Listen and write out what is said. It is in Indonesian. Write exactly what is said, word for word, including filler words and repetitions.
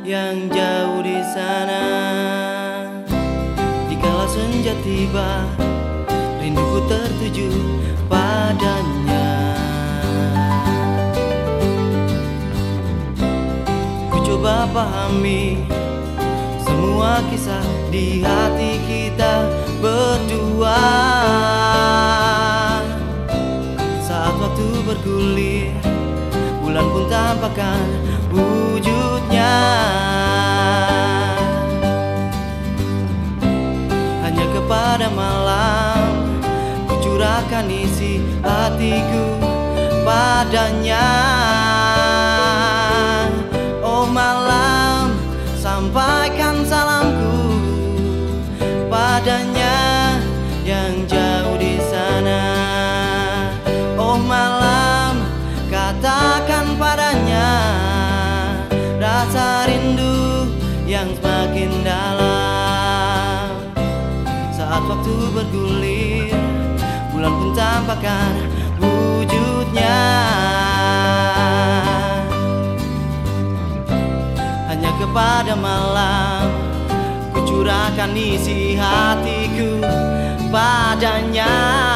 yang jauh di sana. Dikala senja tiba, rinduku tertuju padanya. Ku coba pahami semua kisah di hati kita berdua. Saat waktu bergulir, bulan pun tampakkan wujudnya. Hanya kepada malam ku curahkan isi hatiku padanya. Oh malam, sampaikan salamku padanya yang jauh di sana. Oh malam, katakan padanya rasa rindu yang semakin dalam. Saat waktu bergulir, bulan pun tampakkan wujudnya. Hanya kepada malam ku curahkan isi hatiku padanya.